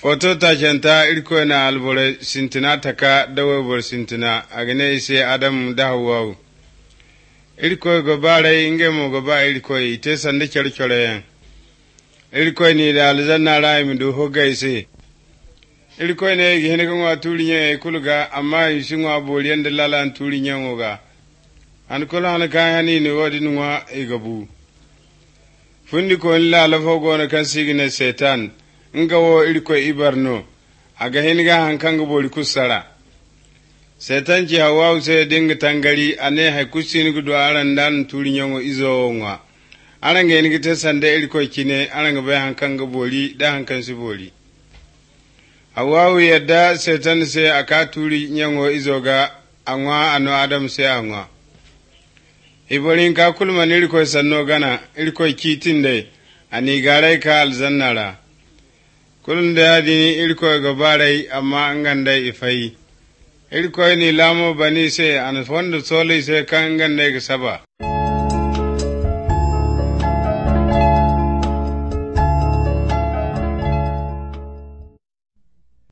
Foto ta shanta irko na albore sintina taka dawo bor sintina agne ise Adam da Hawwa. Irko gobare inge mo goba irko ite sande chorchore yan. Irko ni da aljanna rai mi do hoga ise. Irko ne gihene ko waturi nye kuluga amma ishinwa boliyan da lalan turi nyangoga. An kula na kayani ni wodi nwa igabu. Fundi ko illa lafo gona kan sigine setan. Nga wo irko ibarno aga hiniga hankanga boli kusara setan ji Hawwa se dinga tangari ane hay kusini gudu aran dan turi nyongo izo ngwa aranga hiniga te sande irko kine aranga be hankanga boli da hankan si boli Hawwa yadda setan se aka turi nyongo izo ga anwa ano Adam se anwa ibolin ka kulman irko sanno gana irko kitinde ani garai ka alzannara kulun da ya dini irko gabarai amma an ganda ifai irko ni lamo bani sai an fonda sole sai kan ganda ga saba